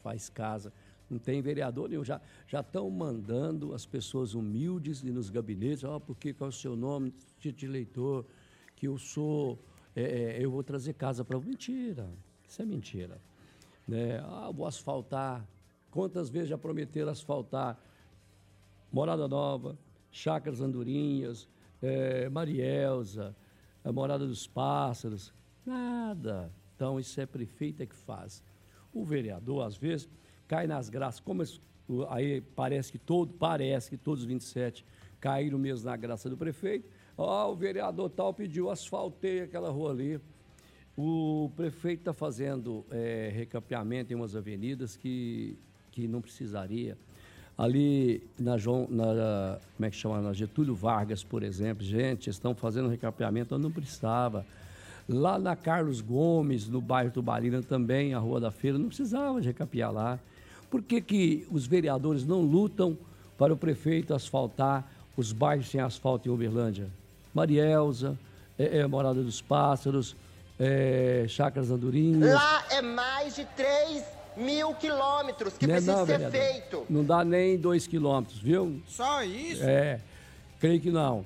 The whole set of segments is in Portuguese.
faz casa. Não tem vereador nenhum. Já estão mandando as pessoas humildes ir nos gabinetes. Porque qual é o seu nome, título de eleitor, que eu sou... eu vou trazer casa para... Mentira, isso é mentira. Né? Vou asfaltar. Quantas vezes já prometeram asfaltar Morada Nova, Chácaras Andorinhas, Marielza, a Morada dos Pássaros? Nada. Então, isso é prefeito que faz. O vereador, às vezes, cai nas graças. Como aí parece que todos os 27 caíram mesmo na graça do prefeito. O vereador tal pediu, asfaltei aquela rua ali. O prefeito está fazendo recapeamento em umas avenidas que não precisaria. Ali como é que chama? Na Getúlio Vargas, por exemplo, gente, estão fazendo recapeamento onde não precisava. Lá na Carlos Gomes, no bairro Tubarina também, a Rua da Feira, não precisava de recapear lá. Por que os vereadores não lutam para o prefeito asfaltar os bairros sem asfalto em Uberlândia? Marielza, Morada dos Pássaros, Chácaras Andorinhas. Lá é mais de 3.000 quilômetros que precisa ser feito. Não dá nem 2 quilômetros, viu? Só isso? Creio que não.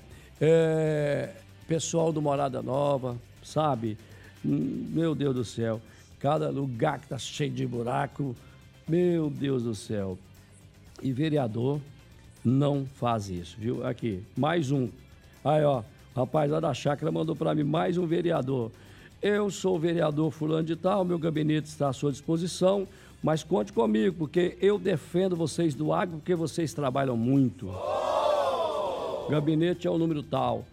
Pessoal do Morada Nova, sabe? Meu Deus do céu. Cada lugar que tá cheio de buraco, meu Deus do céu. E vereador não faz isso, viu? Aqui, mais um. Aí, ó, o rapaz lá da chácara mandou para mim mais um vereador. Eu sou o vereador fulano de tal, meu gabinete está à sua disposição, mas conte comigo, porque eu defendo vocês do agro, porque vocês trabalham muito. O gabinete é o número tal.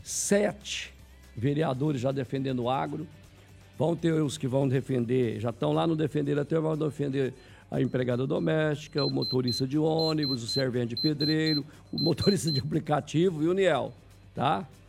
7 vereadores já defendendo o agro. Vão ter os que vão defender, já estão lá no defender, até vão defender a empregada doméstica, o motorista de ônibus, o servente de pedreiro, o motorista de aplicativo e o Niel, tá?